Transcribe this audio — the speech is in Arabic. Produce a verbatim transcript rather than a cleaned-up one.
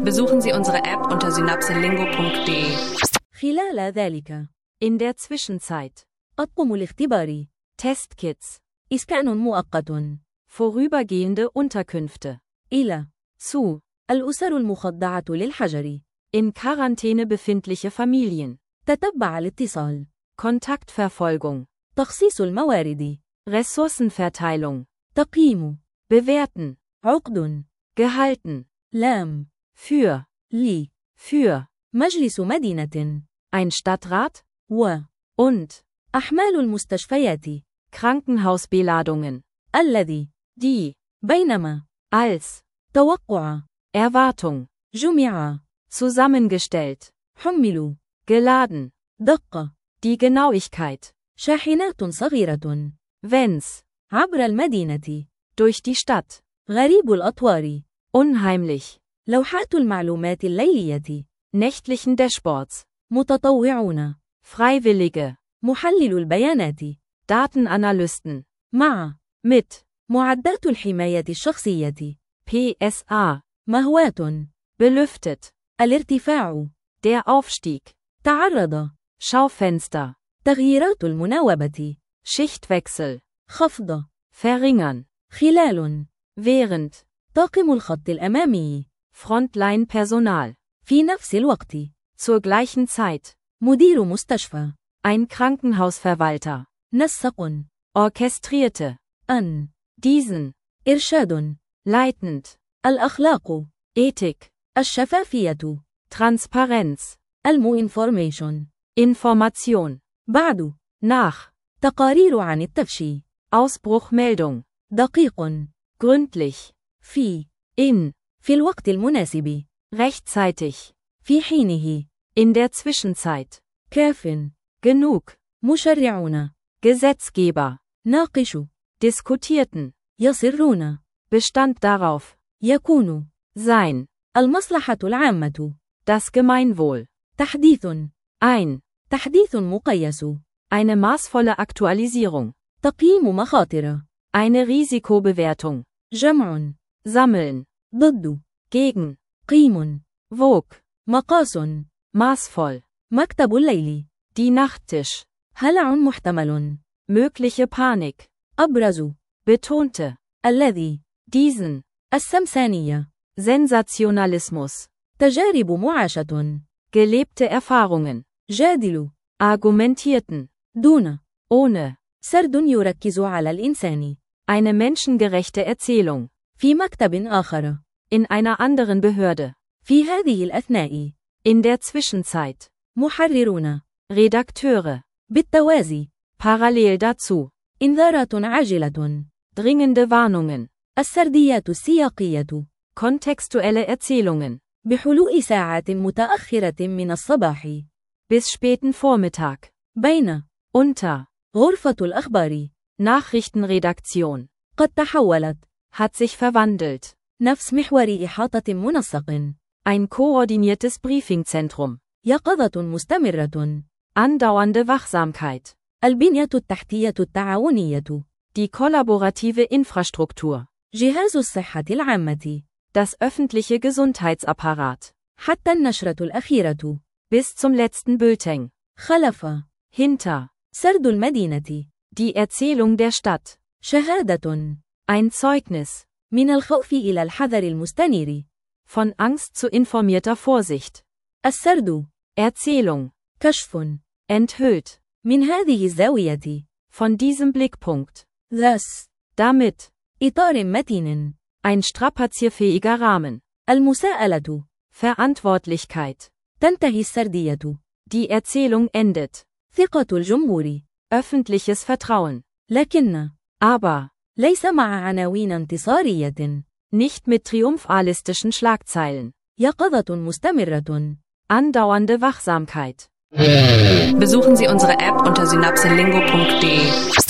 Besuchen Sie unsere App unter synapselingo punkt de. خلال ذلك. In der Zwischenzeit. أطقم الاختبار. Testkits. إسكان مؤقت. Vorübergehende Unterkünfte. إلى. Zu. الأسر المخضعة للحجر. In Quarantäne befindliche Familien. تتبع الاتصال. Kontaktverfolgung. تخصيص الموارد. Ressourcenverteilung. تقييم. Bewerten. عقد. Gehalten. لام. Für. لي. Für. مجلس مدينة. Ein Stadtrat. و. Und. أحمال المستشفيات. Krankenhausbeladungen. الذي. Die. بينما. Als. توقع. Erwartung. جمع. Zusammengestellt. حملوا. Geladen. دقة. Die Genauigkeit. شاحنات صغيرة. Wenn's. عبر المدينة. Durch die Stadt. غريب الأطوار. Unheimlich. لوحات المعلومات الليلية. Nächtlichen Dashboards. متطوعون. Freiwillige. محلل البيانات. Datenanalysten. مع. Mit. معدات الحماية الشخصية. P S A. مهواة. Belüftet. الارتفاع. Der Aufstieg. تعرض. Schaufenster. تغييرات المناوبة. Schichtwechsel. خفض. Verringern. خلال. Während. طاقم الخط الأمامي. Frontline-Personal. في نفس الوقت. Zur gleichen Zeit. مدير مستشفى. Ein Krankenhausverwalter. نسق. Orchestrierte. أن. Diesen. إرشاد. Leitend. الأخلاق. Ethik. الشفافية. Transparenz. المو-information. Information. بعد. Nach. تقارير عن التفشي. Ausbruchmeldung. دقيق. Gründlich. في. In. في الوقت المناسب. Rechtzeitig. في حينه. In der Zwischenzeit. كاف. Genug. مشرعون. Gesetzgeber. ناقش. Diskutierten. يصرون. Bestand darauf. يكون. Sein. المصلحة العامة. Das Gemeinwohl. تحديث. Ein. تحديث مقيس. Eine maßvolle Aktualisierung. تقييم مخاطر. Eine Risikobewertung. جمع. Sammeln. ضد. Gegen. قيم. Wog. مقاس. Maßvoll. مكتب الليل. Die Nachttisch. هلع محتمل. Mögliche Panik. أبرز. Betonte. الذي. Diesen. السمسانية. Sensationalismus. تجارب معاشة. Gelebte Erfahrungen. جادل. Argumentierten. دون. Ohne. سرد يركز على الإنسان. Eine menschengerechte Erzählung. في مكتب آخر. In einer anderen Behörde. في هذه الأثناء. In der Zwischenzeit. محررون. Redakteure. بالتوازي. Parallel dazu. إنذارات عاجلة. Dringende Warnungen. السرديات السياقية. Kontextuelle Erzählungen. بحلول ساعات متأخرة من الصباح. Bis späten Vormittag. بين. Unter. غرفة الأخبار. Nachrichtenredaktion. قد تحولت. Hat sich verwandelt. نفس محور إحاطة منسق. Ein koordiniertes Briefingzentrum. يقظة مستمرة. Andauernde Wachsamkeit. البنية التحتية التعاونية. Die kollaborative Infrastruktur. جهاز الصحة العامة. Das öffentliche Gesundheitsapparat. حتى النشرة الأخيرة. Bis zum letzten Bulletin. خلف. Hinter. سرد المدينة. Die Erzählung der Stadt. شهادة. Ein Zeugnis. من الخوف إلى الحذر المستنير. Von Angst zu informierter Vorsicht. السرد. Erzählung. كشف. Enthüllt. من هذه الزاوية. Von diesem Blickpunkt. Thus. Damit. إطار متين. Ein strapazierfähiger Rahmen. المساءلة. Verantwortlichkeit. تنتهي السردية. Die Erzählung endet. ثقة الجمهور. Öffentliches Vertrauen. لكن. Aber. ليس مع عناوين انتصارية. Nicht mit triumphalistischen Schlagzeilen. يقظة مستمرة. Andauernde Wachsamkeit. Besuchen Sie unsere App unter synapselingo punkt de.